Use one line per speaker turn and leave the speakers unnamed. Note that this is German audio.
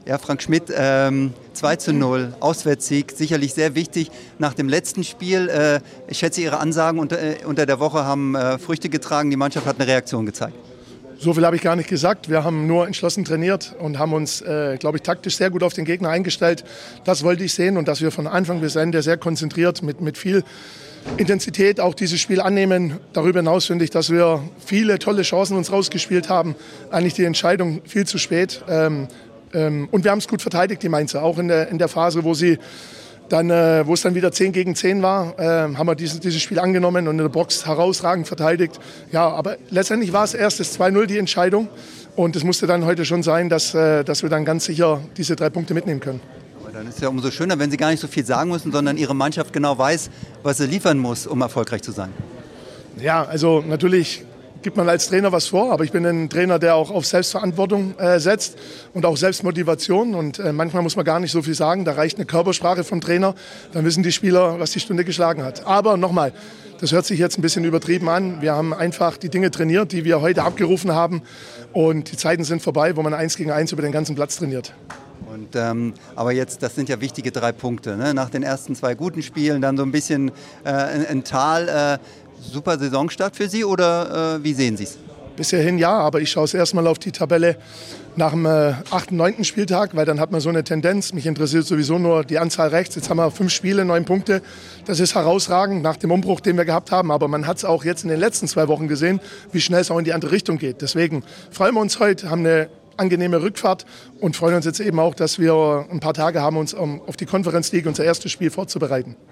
Ja, Frank Schmidt, 2:0, Auswärtssieg, sicherlich sehr wichtig. Nach dem letzten Spiel, ich schätze, Ihre Ansagen unter der Woche haben Früchte getragen. Die Mannschaft hat eine Reaktion gezeigt.
So viel habe ich gar nicht gesagt. Wir haben nur entschlossen trainiert und haben uns, glaube ich, taktisch sehr gut auf den Gegner eingestellt. Das wollte ich sehen und dass wir von Anfang bis Ende sehr konzentriert mit viel Intensität auch dieses Spiel annehmen. Darüber hinaus finde ich, dass wir viele tolle Chancen uns rausgespielt haben. Eigentlich die Entscheidung viel zu spät. Und wir haben es gut verteidigt, die Mainzer. Auch in der Phase, wo es dann wieder 10 gegen 10 war, haben wir dieses Spiel angenommen und in der Box herausragend verteidigt. Ja, aber letztendlich war es erst das 2:0 die Entscheidung. Und es musste dann heute schon sein, dass wir dann ganz sicher diese 3 Punkte mitnehmen können.
Aber dann ist es ja umso schöner, wenn Sie gar nicht so viel sagen müssen, sondern Ihre Mannschaft genau weiß, was sie liefern muss, um erfolgreich zu sein.
Ja, also natürlich gibt man als Trainer was vor, aber ich bin ein Trainer, der auch auf Selbstverantwortung setzt und auch Selbstmotivation. Und manchmal muss man gar nicht so viel sagen, da reicht eine Körpersprache vom Trainer, dann wissen die Spieler, was die Stunde geschlagen hat. Aber nochmal, das hört sich jetzt ein bisschen übertrieben an. Wir haben einfach die Dinge trainiert, die wir heute abgerufen haben. Und die Zeiten sind vorbei, wo man 1 gegen 1 über den ganzen Platz trainiert.
Und, aber jetzt, das sind ja wichtige 3 Punkte. Ne? Nach den ersten 2 guten Spielen, dann so ein bisschen ein Tal. Super Saisonstart für Sie oder wie sehen Sie es?
Bisher hin ja, aber ich schaue es erstmal auf die Tabelle nach dem 8., 9. Spieltag, weil dann hat man so eine Tendenz. Mich interessiert sowieso nur die Anzahl rechts. Jetzt haben wir 5 Spiele, 9 Punkte. Das ist herausragend nach dem Umbruch, den wir gehabt haben. Aber man hat es auch jetzt in den letzten 2 Wochen gesehen, wie schnell es auch in die andere Richtung geht. Deswegen freuen wir uns heute, haben eine angenehme Rückfahrt und freuen uns jetzt eben auch, dass wir ein paar Tage haben, uns auf die Conference League, unser erstes Spiel, vorzubereiten.